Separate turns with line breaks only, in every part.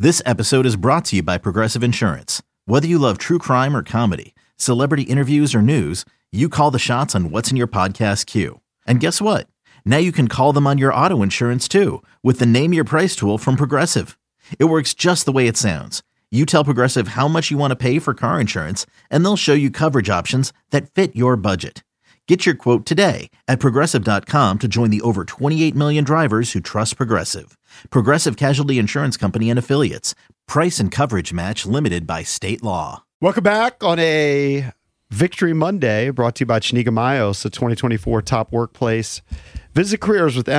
This episode is brought to you by Progressive Insurance. Whether you love true crime or comedy, celebrity interviews or news, you call the shots on what's in your podcast queue. And guess what? Now you can call them on your auto insurance too with the Name Your Price tool from Progressive. It works just the way it sounds. You tell Progressive how much you want to pay for car insurance, and they'll show you coverage options that fit your budget. Get your quote today at Progressive.com to join the over 28 million drivers who trust Progressive. Progressive Casualty Insurance Company and Affiliates. Price and coverage match limited by state law.
Welcome back on a Victory Monday, brought to you by Chiniga Mayos, the 2024 top workplace. Visit careers with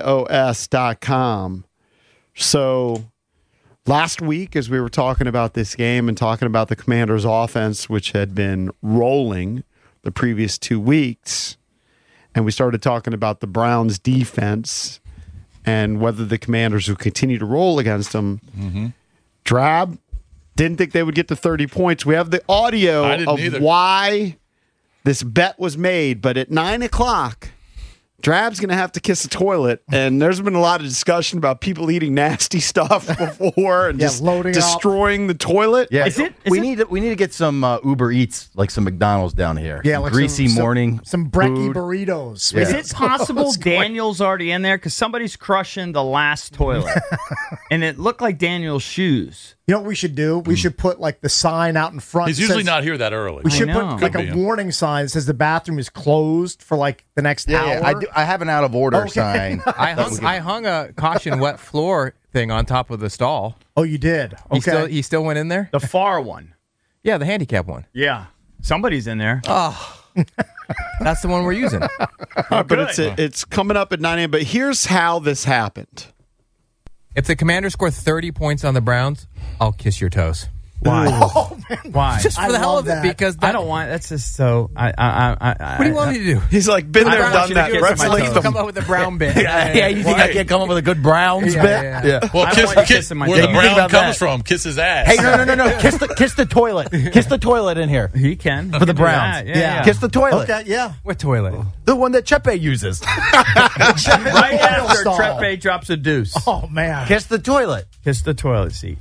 MIOS.com. So last week, as we were talking about this game and talking about the Commanders' offense, which had been rolling the previous 2 weeks, and we started talking about the Browns' defense and whether the Commanders would continue to roll against them. Drab didn't think they would get to 30 points. We have the audio of why this bet was made, but at 9 o'clock, Drab's going to have to kiss the toilet, and there's been a lot of discussion about people eating nasty stuff before and just destroying the toilet.
Yeah, we need to get some Uber Eats, like some McDonald's down here.
Yeah, like
greasy morning,
some brekkie
food.
burritos.
Yeah. Is it possible Daniel's already in there? Because somebody's crushing the last toilet, and it looked like Daniel's shoes.
You know what we should do? We should put like the sign out in front.
He's usually not here that early.
We should put like a warning sign that says the bathroom is closed for like the next hour.
Yeah, I have an out of order sign.
I hung a caution wet floor thing on top of the stall.
Oh, you did? Okay.
He still went in there?
The far one.
Yeah, the handicap one.
Yeah. Somebody's in there.
Oh. That's the one we're using.
But it's coming up at 9 a.m. But here's how this happened.
If the Commanders score 30 points on the Browns, I'll kiss your toes.
Why?
Oh, man.
Why?
Just for the hell of it, because
I don't want. That's just so.
What do you want me to do?
He's like been there, done that.
Wrestling. Come up with a Brown bit.
Yeah, you think I can't come up with a good Browns bit?
Yeah.
Well, kiss where the Brown comes from. Kiss his ass.
Hey, no. Kiss the toilet. Kiss the toilet in here.
He can
for the Browns.
Yeah.
Kiss the toilet.
Okay, yeah.
What toilet?
The one that Chepe uses.
Right after Trepe drops a deuce.
Oh man.
Kiss the toilet.
Kiss the toilet seat.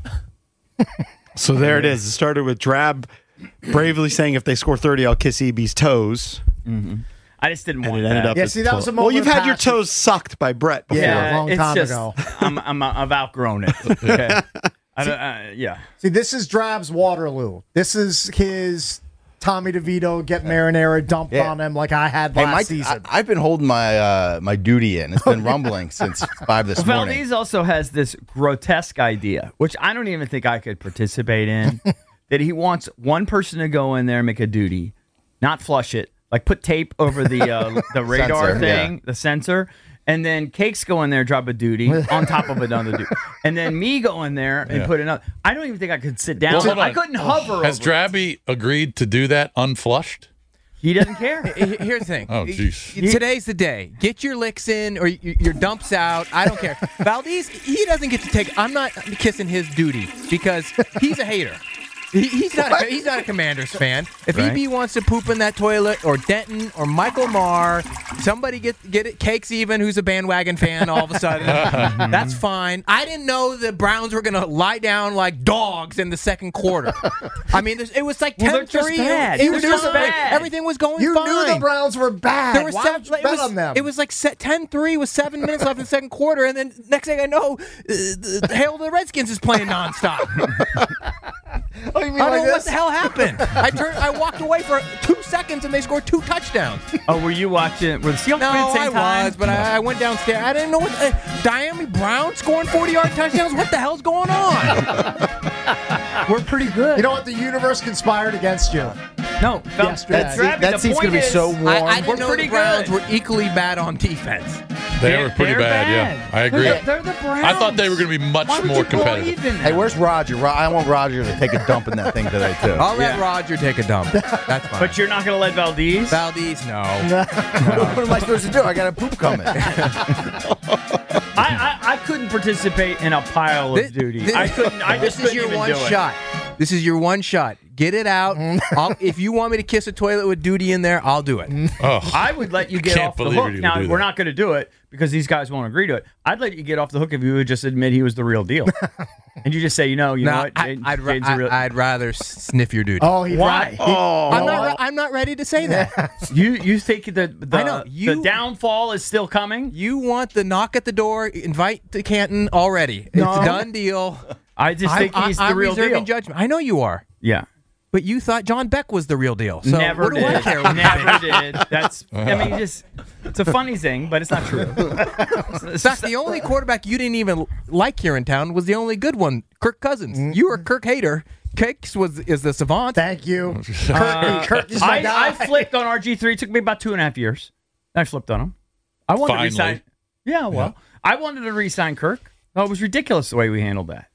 So there it is. It started with Drab bravely saying, if they score 30, I'll kiss EB's toes.
Mm-hmm. I just didn't want
it ended
that.
up
Yeah, see, that was a moment.
Well, you've
of
had your
passion.
toes sucked by Brett before.
Yeah, a long time ago.
I've outgrown it. Okay. Yeah.
See, this is Drab's Waterloo. This is his Tommy DeVito get marinara dumped on him like I had last season.
I've been holding my duty in. It's been rumbling since 5 this morning.
Valdez also has this grotesque idea, which I don't even think I could participate in, that he wants one person to go in there and make a duty, not flush it, like put tape over the radar
Sensor,
thing, the sensor, and then Cakes go in there, drop a duty on top of another duty, and then me go in there and put another. I don't even think I could sit down.
Well,
I couldn't hover.
Has
over
Drabby agreed to do that unflushed?
He doesn't care.
Here's the thing.
Oh, jeez.
Today's the day. Get your licks in or your dumps out. I don't care. Valdez, he doesn't get to take. I'm not kissing his duty because he's a hater. He's not a Commanders fan. If EB wants to poop in that toilet, or Denton, or Michael Maher, somebody get it. Cakes even, who's a bandwagon fan all of a sudden. That's fine. I didn't know the Browns were going to lie down like dogs in the second quarter. I mean, it was like 10-3.
It was just bad.
Everything was going
you
fine.
You knew the Browns were bad.
There was
Why would you bet on them?
It was like 10-3 with 7 minutes left in the second quarter, and then next thing I know, Hail to the Redskins is playing nonstop.
Oh, you mean
I don't
like
know what
this?
the hell happened. I walked away for 2 seconds and they scored 2 touchdowns.
Oh, were you watching? Were the Seahawks
No,
playing at the same time?
was, but I went downstairs. I didn't know what Diami Brown scoring 40-yard touchdowns. What the hell's going on?
We're pretty good.
You know what? The universe conspired against you.
No,
that seat's going to be so warm.
I didn't know
pretty
the Browns
good.
were equally bad on defense.
They were pretty
they're
bad,
bad.
yeah. I agree.
They're the Browns.
I thought they were going to be much
Why would
more
you
competitive.
believe in
Hey,
them?
where's Roger? I want Roger to take a dump in that thing today, too.
I'll let Roger take a dump. That's fine.
But you're not going to let Valdez?
Valdez, no.
What am I supposed to do? I got a poop coming.
I couldn't participate in a pile of duty. I couldn't. I just
This is
couldn't
your
even
one
do it.
shot. This is your one shot. Get it out. If you want me to kiss a toilet with duty in there, I'll do it.
Oh,
I would let you get
Can't
off the
believe
hook.
you're gonna
Now,
do
we're
that.
not going to do it because these guys won't agree to it. I'd let you get off the hook if you would just admit he was the real deal. And you just say, you know
No,
what?
I'd rather sniff your duty.
Oh, he'd
Why?
I'm not ready to say that.
You think the
I know,
the downfall is still coming?
You want the knock at the door, invite to Canton already. It's
No.
a done deal.
I just think he's the
I'm
real
reserving
deal.
judgment. I know you are.
Yeah.
But you thought John Beck was the real deal. So
Never
what do
did.
I care? what you
Never
think?
did. That's. I mean, it's a funny thing, but it's not true.
In fact, the only quarterback you didn't even like here in town was the only good one, Kirk Cousins. You were a Kirk hater. Cakes is the savant.
Thank you. Kirk is my guy.
I flipped on RG3. It took me about 2.5 years. I flipped on him. I wanted to
Finally.
resign. Yeah, well, I wanted to re-sign Kirk. Oh, it was ridiculous the way we handled that.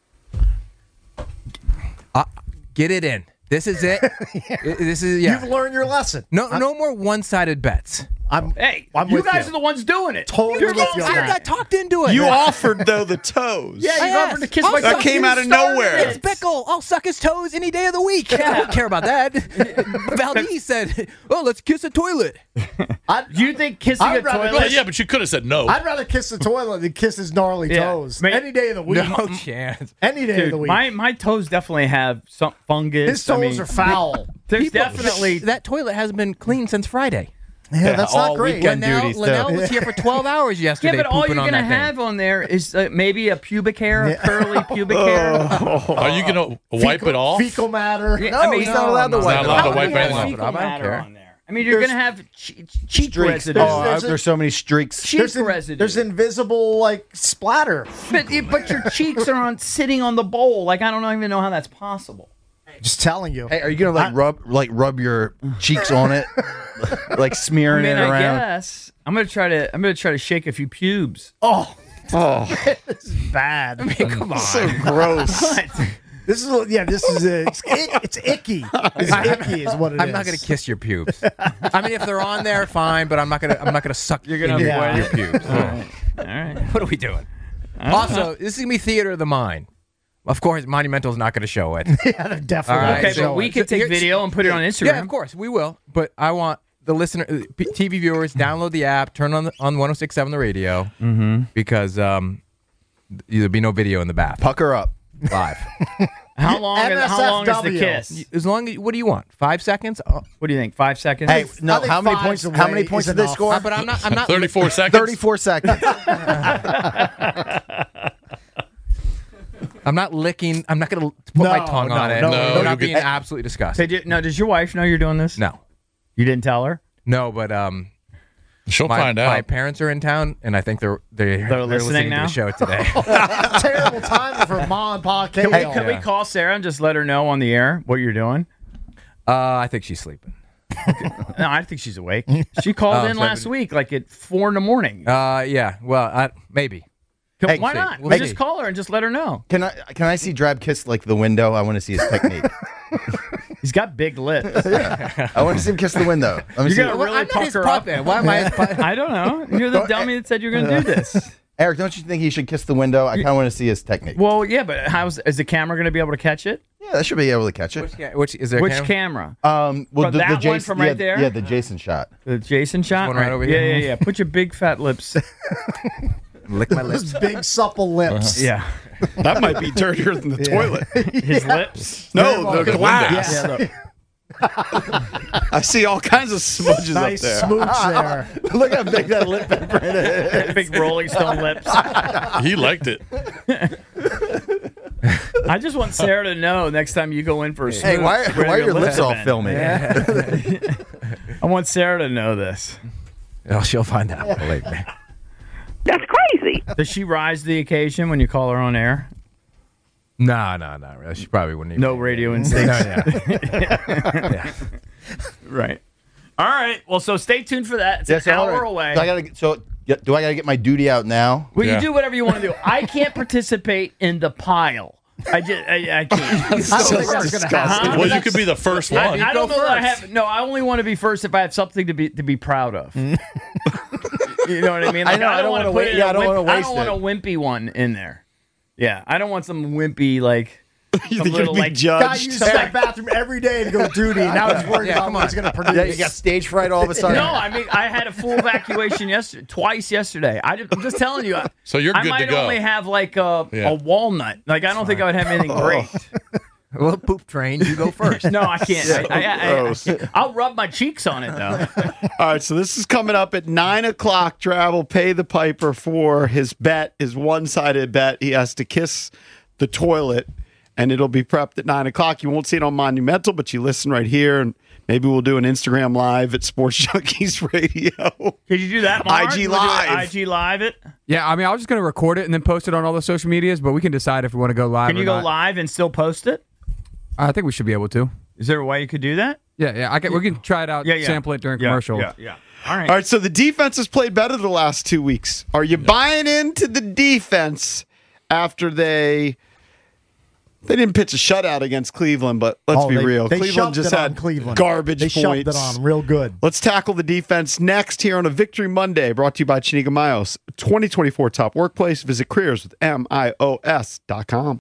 Get it in. This is it. This is
You've learned your lesson.
No more one-sided bets.
Hey,
I'm
you
with
guys
you.
are the ones doing it.
Totally
You're
with you on
going
I
that.
got talked into it.
You offered, though, the toes.
Yeah, you offered to kiss my
That
cousin.
came out of
Started
nowhere.
it.
It's Bickle. I'll suck his toes any day of the week. I don't care about that. Valdez said, "Oh, let's kiss a toilet."
Do you think kissing a
I'd rather
toilet?
Well, yeah, but you could have said no.
I'd rather kiss the toilet than kiss his gnarly
Yeah.
toes.
Man-
Any day of the week.
No chance.
Any day of
Dude,
the week.
my toes definitely have some fungus.
His toes are foul.
There's definitely
that toilet hasn't been clean since Friday.
Yeah, that's not
all
great.
weekend.
Linnell,
duties,
Linnell
too.
was here for 12 hours yesterday.
yeah, but all
pooping
you're
on
gonna
that thing.
have on there is maybe a pubic hair, a curly pubic hair.
Are you going to wipe it off?
Fecal matter.
Yeah,
no,
I mean,
he's not allowed to
no,
wipe
not
it
allowed
off.
to wipe
How can you
anything
have
off.
fecal
I don't
matter
care.
on there? I mean, you're gonna have cheek residue.
There's so many streaks.
Cheek residue.
There's invisible like splatter.
but your cheeks are sitting on the bowl. Like I don't even know how that's possible.
Just telling you.
Hey, are you gonna rub your cheeks on it, like
I
smearing
mean,
it
I
around?
guess I'm gonna try to shake a few pubes.
Oh, this is bad.
Come on.
So gross.
This is it's icky. It's icky is what it is.
I'm not going to kiss your pubes. I mean, if they're on there, fine. But I'm not going to suck
You're gonna
into
avoid
your
it?
pubes.
All right.
What are we doing? Also, this is going to be theater of the mind. Of course, Monumental's not going to show it.
Yeah, they're definitely.
All right,
Okay,
so-
but we can take
Here's-
video and put it on Instagram.
Yeah, of course we will. But I want the listener, TV viewers, download the app, turn on 106.7 the radio, because there'll be no video in the bath.
Pucker up.
Live.
How long is the
NSFW.
kiss?
As long as what do you want? 5 seconds?
What do you think? 5 seconds?
Hey, no.
I think
How many
five's
points? How
away
many points
is
did they
enough.
score?
But I'm not
34 seconds.
34 seconds.
I'm not licking. I'm not going to put my
No,
tongue
no,
on it.
no,
I'm
no,
not
you'll
being
get-
absolutely disgusted.
Now, does your wife know you're doing this?
No,
You didn't tell her?
no, but
She'll
my,
find
my
out.
parents are in town, and I think they're
listening
to
now?
the show today.
Terrible timing for mom and pa.
Can we call Sarah and just let her know on the air what you're doing?
I think she's sleeping.
No, I think she's awake. She called in
so-
last week, like at 4 in the morning.
Yeah. Well, maybe.
Why
hey,
not?
we'll
We'll
see.
just call her and just let her know.
Can I see Drab kiss like the window? I want to see his technique.
He's got big lips.
I want to see him kiss the window. Let me
You're
see.
gonna
Well,
really
I'm not
puck
his
her
pup
up.
then. Why am I his pup?
I don't know. You're the dummy that said you're going to do this.
Eric, don't you think he should kiss the window? I kind of want to see his technique.
Well, yeah, but is the camera going to be able to catch it?
Yeah, that should be able to catch it.
Which is there? a
Which
camera?
camera?
Well,
From that one from right there?
Yeah, the Jason shot.
The Jason shot?
one right over
yeah,
here?
yeah. Put your big fat lips.
Lick my
Those
lips.
big supple lips.
Yeah.
That might be dirtier than the toilet.
His lips.
No, the glass.
Yeah, look.
I see all kinds of smudges
Nice
up there.
smooch there.
Look how big that lip imprint is.
Big Rolling Stone lips.
He liked it.
I just want Sarah to know next time you go in for a
Hey,
smooch,
why
where
are your lips all
been.
filmy?
I want Sarah to know this.
Oh, she'll find out. Believe me.
That's crazy.
Does she rise to the occasion when you call her on air?
No, not really. She probably wouldn't even.
No radio instincts.
Yeah.
Right. All right. Well, so stay tuned for that. It's an hour away.
Do I gotta get my duty out now?
Well,
Yeah.
you do whatever you want to do. I can't participate in the pile. I can't.
I don't think that's gonna happen.
Well, you could be the first one.
I don't know that I have. No, I only want to be first if I have something to be proud of. You know what I mean? Like,
I know, I don't
wanna
wanna
put
wa-
in
yeah,
a
I don't
wimp-
wanna
I
waste
don't want
it.
a wimpy one in there. Yeah, I don't want some wimpy like
You
some
think you're
little,
going to be
Guy
judged?
uses that bathroom every day to go duty. Now he's worried about what he's going to produce.
Yeah, you got stage fright all of a sudden.
No, I mean I had a full evacuation twice yesterday. I'm just telling you.
So you're
I
good
might
to go.
only have like a walnut. Like I don't think I would have anything great.
Well, poop train, you go first.
No, I can't.
gross.
I'll rub my cheeks on it though.
All right, so this is coming up at 9 o'clock. Trav will pay the piper for his bet, his one-sided bet. He has to kiss the toilet, and it'll be prepped at 9 o'clock. You won't see it on Monumental, but you listen right here, and maybe we'll do an Instagram Live at Sports Junkies Radio.
Could you do that, Mark?
IG
You wanna do it?
Live.
IG Live it?
Yeah, I mean, I was just going to record it and then post it on all the social medias, but we can decide if we want to go live
Can you
or
go
not.
live and still post it?
I think we should be able to.
Is there a way you could do that?
Yeah. We can try it out, sample it during commercial.
Yeah. All right.
All right, so the defense has played better the last 2 weeks. Are you buying into the defense after they didn't pitch a shutout against Cleveland, but let's be real.
They
Cleveland
shoved
just
it on
had
Cleveland.
garbage
They
points.
shoved it on real good.
Let's tackle the defense next here on a Victory Monday, brought to you by Chiniga Miles. 2024 Top Workplace. Visit careers with MIOS.com.